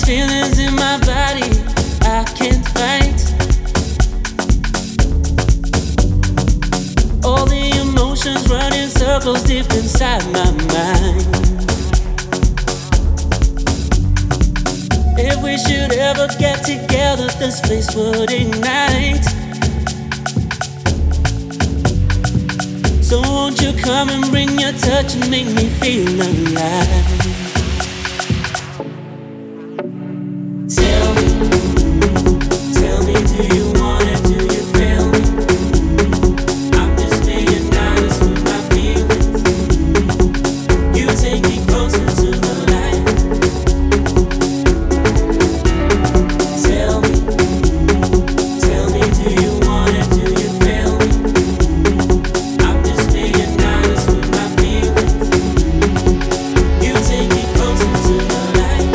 feelings in my body I can't fight. All the emotions running circles deep inside my mind. If we should ever get together, this place would ignite. So won't you come and bring your touch and make me feel alive? Tell me, do you want it? Do you feel me? I'm just being honest with my feelings. You take me closer to the light. Tell me, do you want it? Do you feel me? I'm just being honest with my feelings. You take me closer to the light.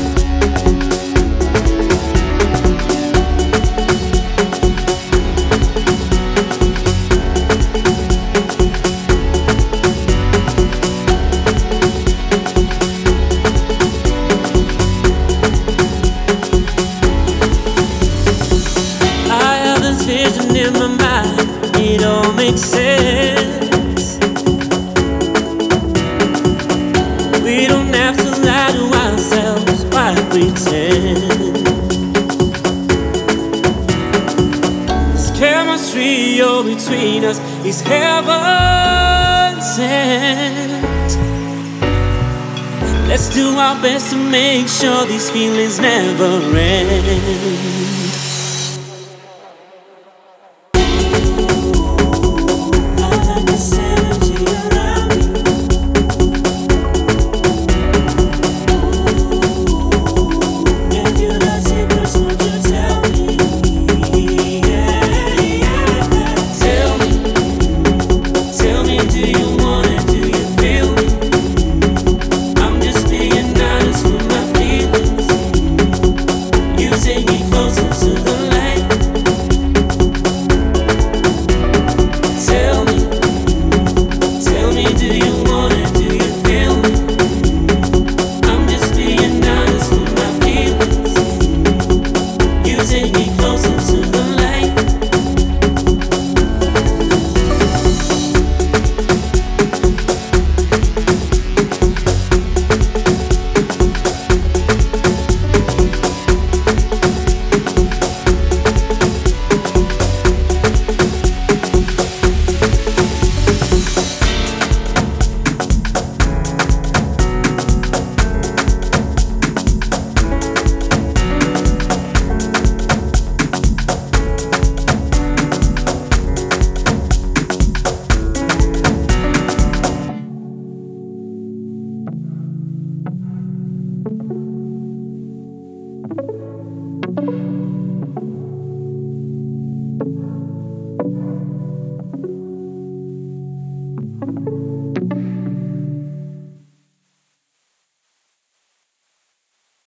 I have this vision in my mind, it all makes sense. We don't have to lie to ourselves, why pretend? This chemistry all between us is heaven sent. Let's do our best to make sure these feelings never end.